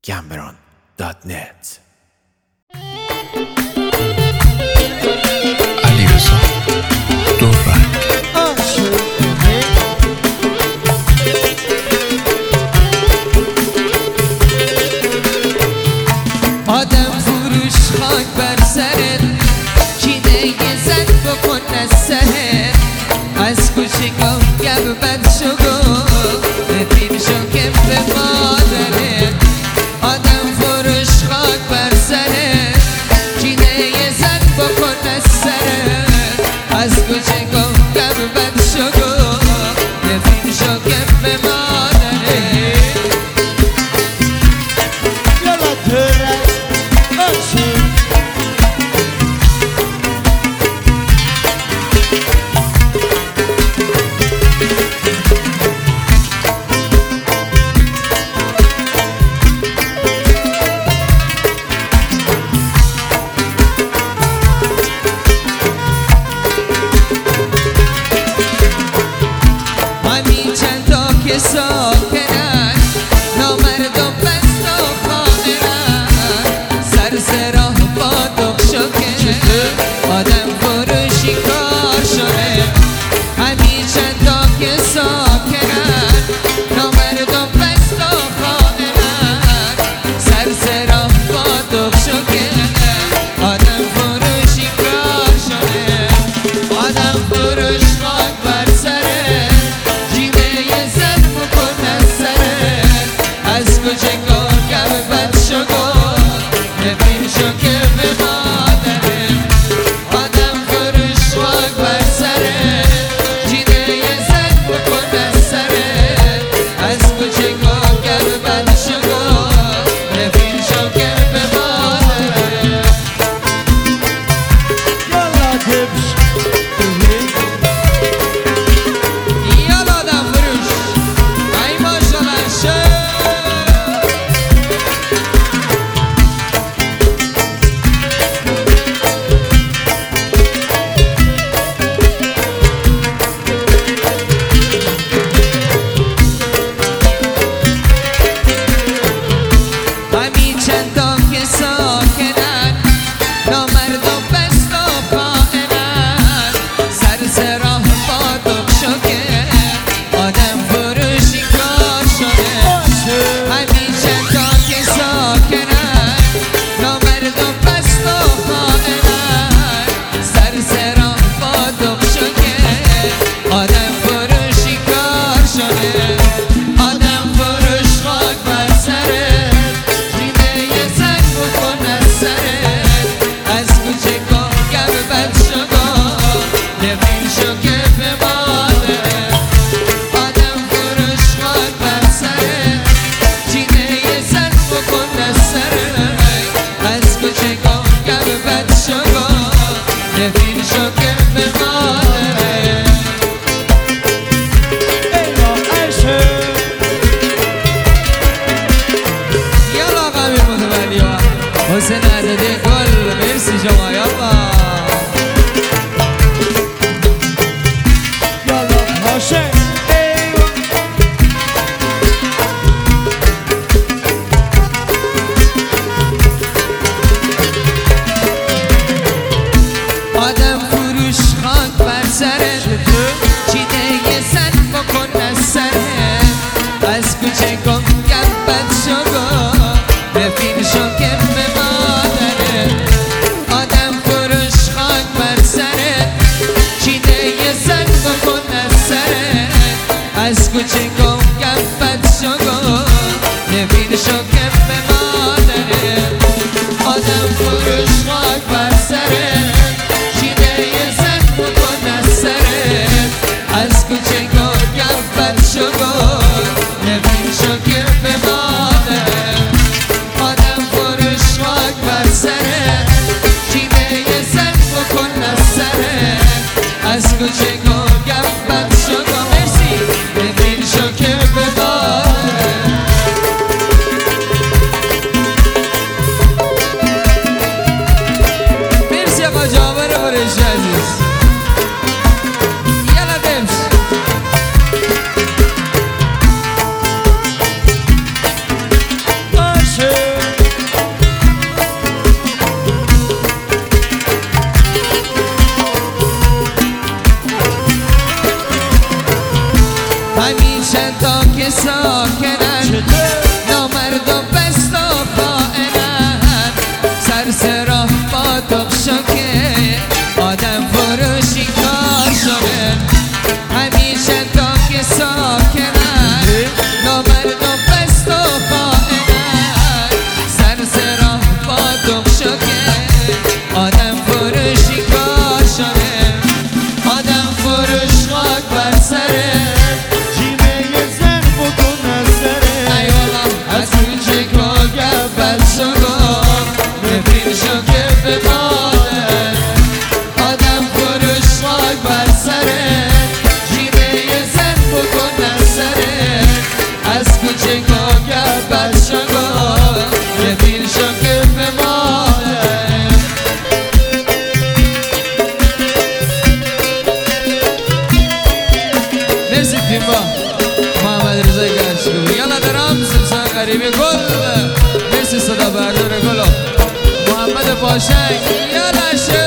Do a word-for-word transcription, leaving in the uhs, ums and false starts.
گمبران دات نت. علیرضا دورنگ. آدم فروش خاک بر سرت، چینه یه زن بکن از سرت، از کوچگاه گب بد شو گفت بپیر شو که به مادرت. آدم فروش خاک بر سرت، چینه یه زن بکن از سرت، از کوچگاه گب بد شو گفت بپیر شو که به مادرت. ساکنن نامردم بست و خانه‌ن، سر سراه با دخ شکن آدم فروشی کار شده. همین چندا که ساکنن نامردم بست و خانه‌ن، سر سراه با دخ شکن آدم فروشی کار شده. آدم فروش خاک بر سره، از کوچگاه گب بد شو گفت ببین شو که به مادرت. آدم فروش خاک بر سره، جینه یه زن بکن از سره، از کوچگاه گب بد شو گفت ببین شو که به مادرت. یالا دبش یالا آدم فروش ای ماشالله شه. حسین عددی گل مرسی شما. یالا یالا باشه آدم فروش خاک بر سرت، چینه یه زن بکن از سرت، از کوچگاه گب بد شو گفت ببین شو که به مادرت. آدم فروش خاک بر سرت، چینه یه زن بکن از سرت، از کوچگاه گب بد شو گفت ببین شو که به مادرت. آدم فروش خاک بر سرت، از کوچگاه گب بد شو گفت ببین شو که به مادرت. آدم فروش خاک بر سرت، چینه یه زن بکن از سرت، از کوچگاه گب بد شو گفت مرسی ببین شو که به مادرت. مرسی آقا جابر برشی عزیز. که ساکنن نامرد و بست و خائنن سرسرا با دخشا که آدم فروشی کار شده همیشه تا که ساکنن نامرد و بست و خائنن سرسرا با دخشا که آدم فروشی کار شده آدم فروش خاک بر سره جیمه یه زن بکن از سره ایوالا از کوچک و گفت شگو نفرین شو که به مادر آدم فروش خاک بر سره جیمه یه زن بکن از سره از کوچک و گفت شگو نفرین شو که به مادر مرسی تیما محمد رضا گرشگو یالا درام سمسان غریبی گل مرسی صدا بردار گلو محمد پاشنگ یالا شو